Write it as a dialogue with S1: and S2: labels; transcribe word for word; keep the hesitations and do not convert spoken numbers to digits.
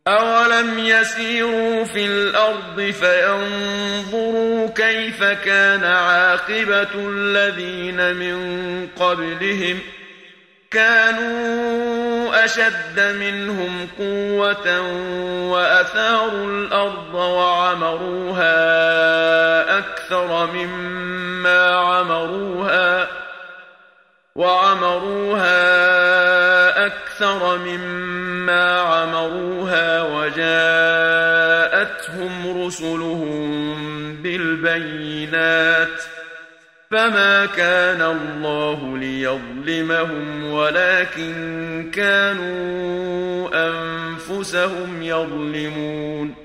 S1: أولم يسيروا في الأرض فينظروا كيف كان عاقبة الذين من قبلهم كانوا أشد منهم قوة وأثاروا الأرض وعمروها أكثر مما عمروها وعمروها أكثر مما عمروها وجاءتهم رسلهم بالبينات فما كان الله ليظلمهم ولكن كانوا أنفسهم يظلمون